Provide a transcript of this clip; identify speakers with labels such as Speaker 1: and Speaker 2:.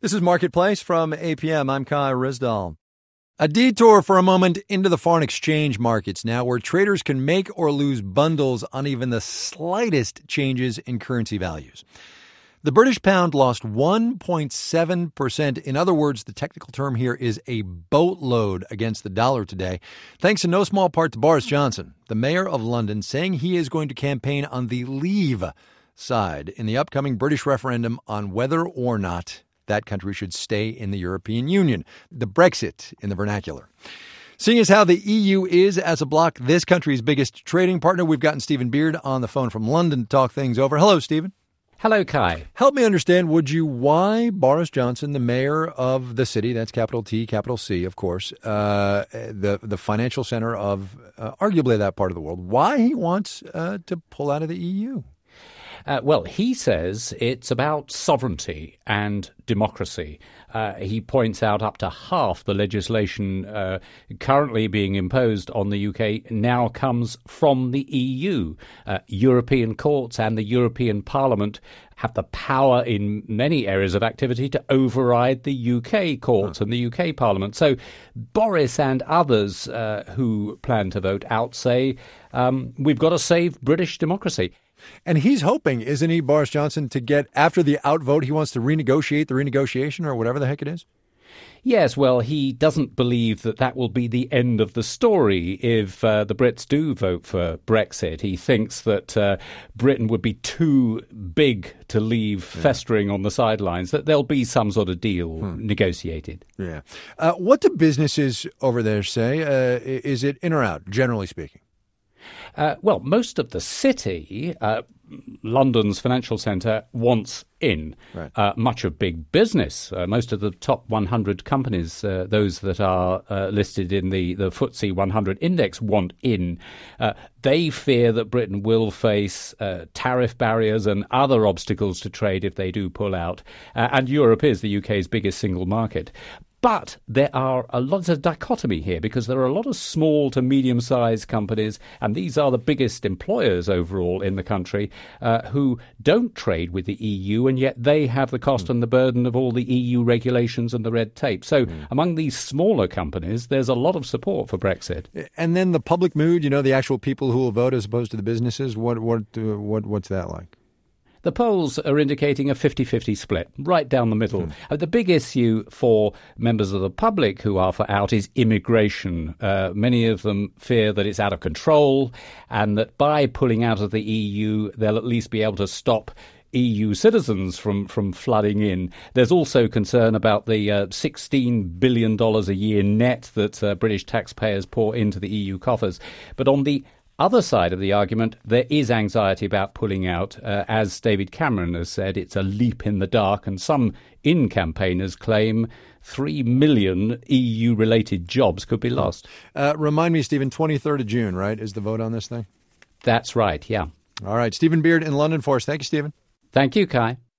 Speaker 1: This is Marketplace from APM. I'm Kai Rizdal. A detour for a moment into the foreign exchange markets now, where traders can make or lose bundles on even the slightest changes in currency values. The British pound lost 1.7%. In other words, the technical term here is a boatload against the dollar today, thanks in no small part to Boris Johnson, the mayor of London, saying he is going to campaign on the Leave side in the upcoming British referendum on whether or not that country should stay in the European Union, the Brexit in the vernacular. Seeing as how the EU is, as a bloc, this country's biggest trading partner, we've gotten Stephen Beard on the phone from London to talk things over. Hello, Stephen.
Speaker 2: Hello, Kai.
Speaker 1: Help me understand, would you, why Boris Johnson, the mayor of the city, that's capital T, capital C, of course, the financial center of arguably that part of the world, why he wants to pull out of the EU?
Speaker 2: Well, he says it's about sovereignty and democracy. He points out up to half the legislation currently being imposed on the UK now comes from the EU. European courts and the European Parliament have the power in many areas of activity to override the UK courts and the UK Parliament. So Boris and others who plan to vote out say we've got to save British democracy.
Speaker 1: And he's hoping, isn't he, Boris Johnson, to get, after the outvote, he wants to renegotiate the renegotiation or whatever the heck it is?
Speaker 2: Yes, well, he doesn't believe that that will be the end of the story if the Brits do vote for Brexit. He thinks that Britain would be too big to leave festering on the sidelines, that there'll be some sort of deal negotiated.
Speaker 1: Yeah. What do businesses over there say? Is it in or out, generally speaking?
Speaker 2: Well, most of the city, London's financial centre, wants in. Right. Much of big business, most of the top 100 companies, those that are listed in the FTSE 100 index, want in. They fear that Britain will face tariff barriers and other obstacles to trade if they do pull out. And Europe is the UK's biggest single market. But there are a lot of dichotomy here because there are a lot of small to medium-sized companies, and these are the biggest employers overall in the country, who don't trade with the EU, and yet they have the cost and the burden of all the EU regulations and the red tape. So among these smaller companies, there's a lot of support for Brexit.
Speaker 1: And then the public mood, the actual people who will vote as opposed to the businesses, what's that like?
Speaker 2: The polls are indicating a 50-50 split, right down the middle. The big issue for members of the public who are for out is immigration. Many of them fear that it's out of control and that by pulling out of the EU, they'll at least be able to stop EU citizens from flooding in. There's also concern about the $16 billion a year net that British taxpayers pour into the EU coffers. But on the other side of the argument, there is anxiety about pulling out. As David Cameron has said, it's a leap in the dark, and some in-campaigners claim 3 million EU-related jobs could be lost.
Speaker 1: Remind me, Stephen, 23rd of June, right, is the vote on this thing?
Speaker 2: That's right, yeah.
Speaker 1: All right, Stephen Beard in London for us. Thank you, Stephen.
Speaker 2: Thank you, Kai.